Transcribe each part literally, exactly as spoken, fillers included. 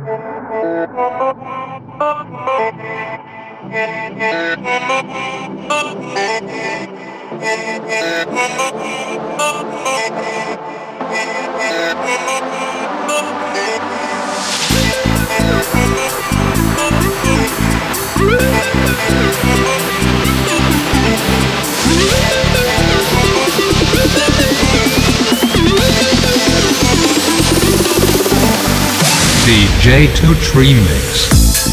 ди джей Tooch Remix.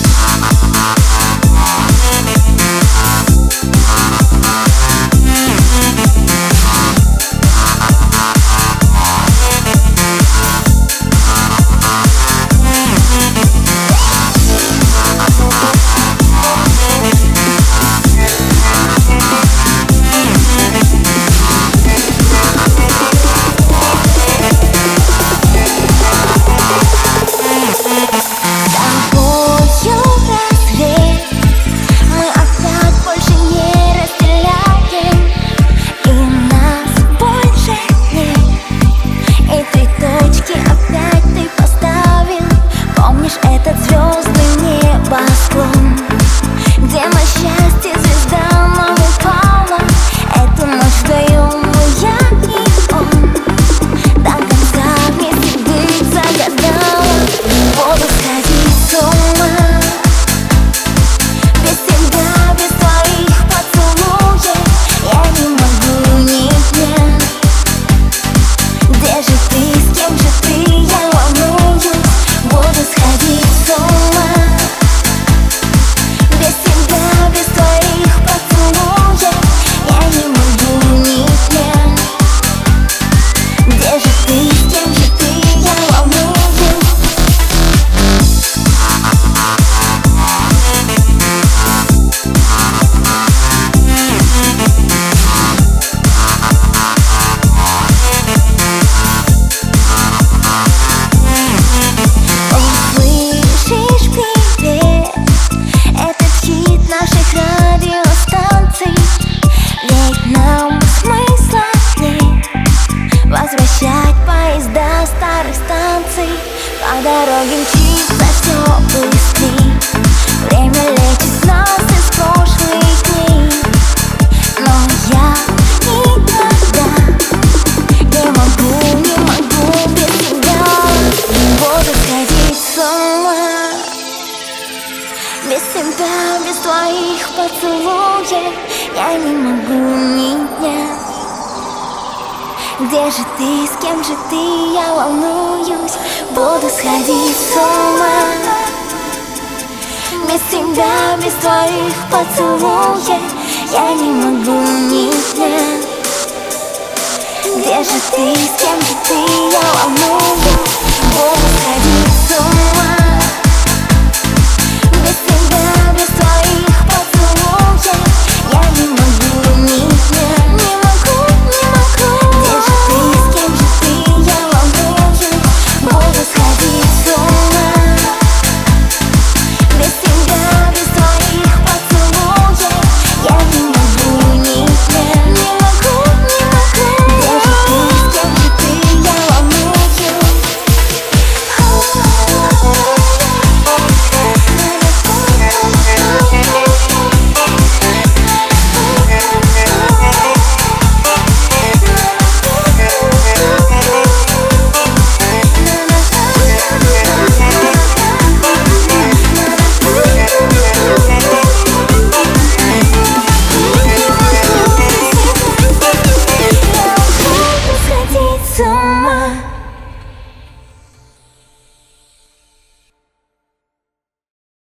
Возвращать поезда старых станций. По дороге мчится все быстрей. Время лечит нас из прошлых дней. Но я никогда не могу, не могу без тебя. Буду сходить с ума без тебя, без твоих поцелуев. Я не могу ни дня. Где же ты, с кем же ты, я волнуюсь. Буду сходить с ума без тебя, без твоих поцелуев. Я не могу ни дня. Где же ты, с кем же ты, я волнуюсь. Буду сходить